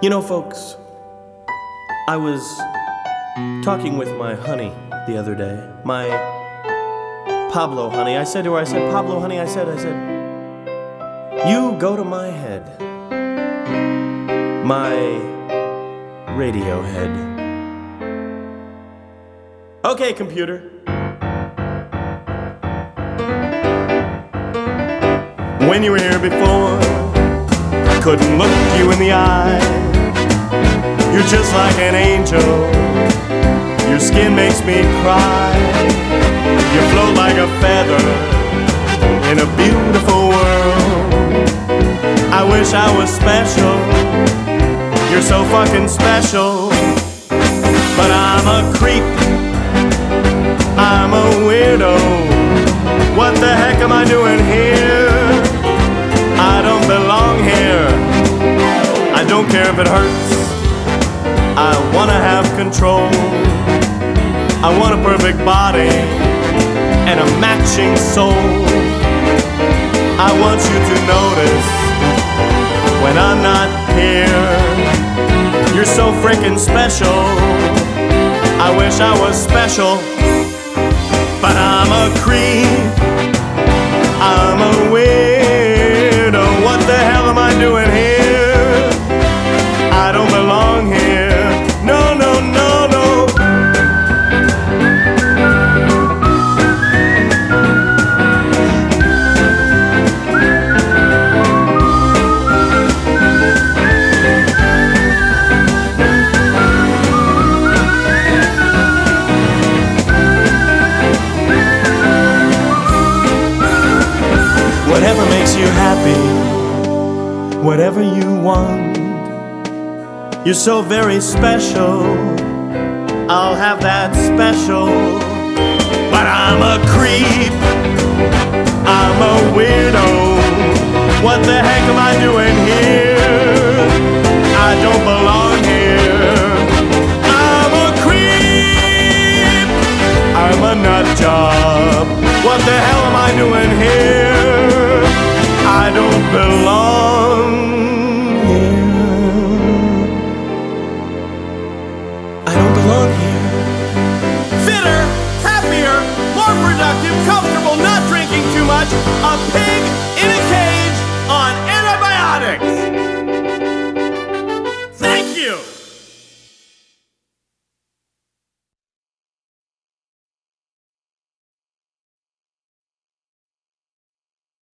You know, folks, I was talking with my honey the other day, my Pablo honey. I said to her, Pablo honey, I said, you go to my head, my radio head. Okay, computer. When you were here before, I couldn't look you in the eye. You're just like an angel. Your skin makes me cry. You float like a feather in a beautiful world. I wish I was special. You're so fucking special. But I'm a creep. I'm a weirdo. What the heck am I doing here? I don't belong here. I don't care if it hurts. I wanna have control. I want a perfect body and a matching soul. I want you to notice when I'm not here. You're so freaking special. I wish I was special, but I'm a creep. I'm a weirdo. What the hell am I doing here? I don't belong here. No, no, no, no. Whatever makes you happy, whatever you want. You're so very special. I'll have that special. But I'm a creep. I'm a weirdo.